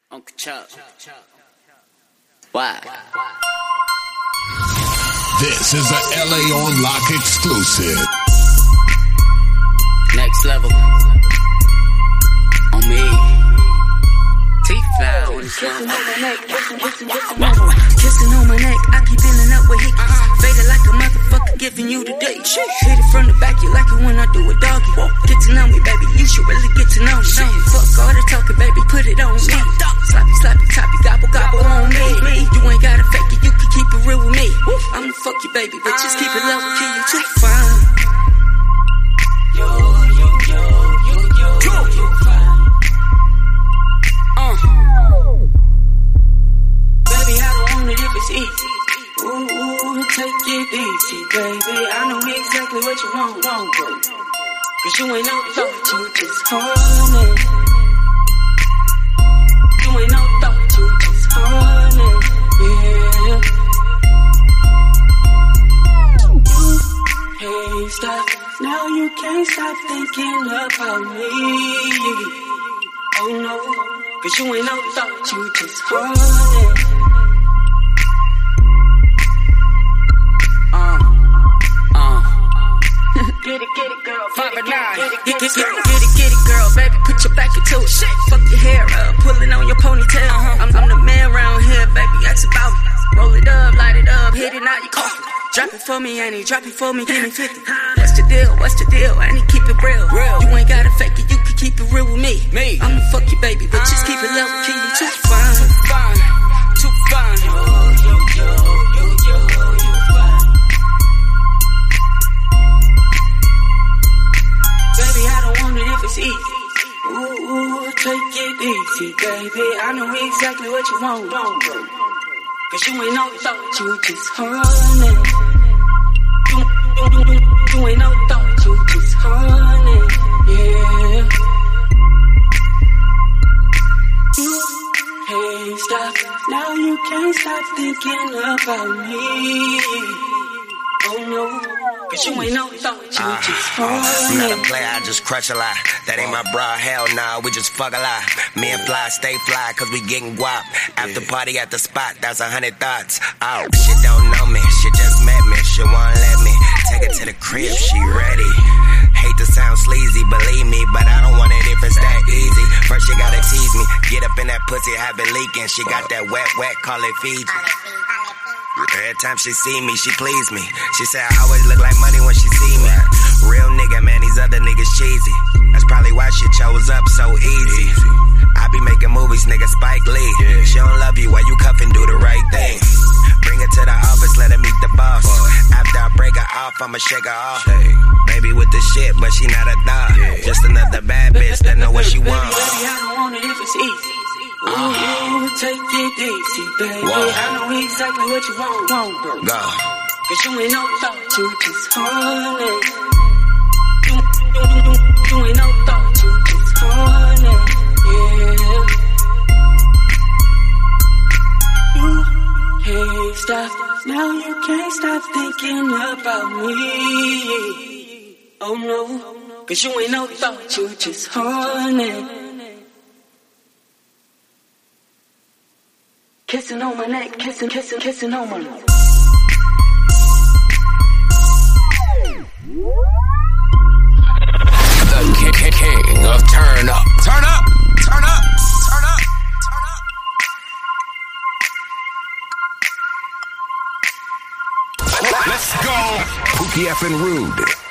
Uncle Chuck. Why? This is a LA on Lock exclusive. Next level. On me. T-Fly on this one. Kissing on my neck, I keep feeling up with hickeys. Faded like a motherfucker giving you the day. Hit it from the back, you like it when I do a doggy. Get to know me, baby, you should really get to know me. Fuck all the talking, baby, put it on me. Sloppy, sloppy, toppy, gobble, gobble on me. You ain't gotta fake it, you can keep it real with me. I'ma fuck you, baby, but just keep it low, kid, you too fine. Baby, I don't want it if it's easy. Ooh, take it easy, baby. I know exactly what you want, cause you ain't no thought, you just horny. You ain't no thought, you just horny, yeah. You can't stop, now you can't stop thinking about me. Oh no, cause you ain't no thought, you just horny. Get it, girl. 5 or 9. Get it, girl. Baby, put your back into it. Shit, fuck your hair up, pulling on your ponytail. I'm the man around here, baby. Ask about me. Roll it up, light it up, hit it out your coffin. Drop it for me, Annie. Drop it for me, give me 50. What's the deal? Annie, keep it real. You ain't gotta fake it, you can keep it real with me. I'ma fuck you, baby, but just keep it low, kid. You too fine. Too fine. Baby, I don't want it if it's easy. Ooh, take it easy, baby. I know exactly what you want, cause you ain't no thought, you just horny. You ain't no thought, you just horny, yeah. You can't stop, now you can't stop thinking about me. Oh no, cause you ain't no thought, you just horny. I'm not a player, I just crush a lot. That ain't my bra, hell nah, we just fuck a lot. Me and Fly stay fly, cause we getting guap. After party at the spot, that's 100 thoughts. Oh, she don't know me, she just met me. She won't let me take her to the crib, she ready. Hate to sound sleazy, believe me, but I don't want it if it's that easy. First you gotta tease me, get up in that pussy, have it leaking. She got that wet, call it Fiji. Every time she see me, she please me. She say I always look like money when she see me. Real nigga, man, these other niggas cheesy. That's probably why she chose up so easy. I be making movies, nigga, Spike Lee. She don't love you, why you cuffin', do the right thing. Bring her to the office, let her meet the boss. After I break her off, I'ma shake her off. Baby with the shit, but she not a thot. Just another bad bitch that know what she want. Baby, I don't want it if it's easy. Ooh, take it easy, baby. I know exactly what you want, Go. cause you ain't no thought, you just horny. You ain't no thought, you just horny, yeah. You can't stop, now you can't stop thinking about me. Oh no, cause you ain't no thought, you just horny. Kissing on my neck, kissing on my neck. The king of turn up. Turn up. Turn up. Turn up. Turn up. Let's go. Pookie F and Rude.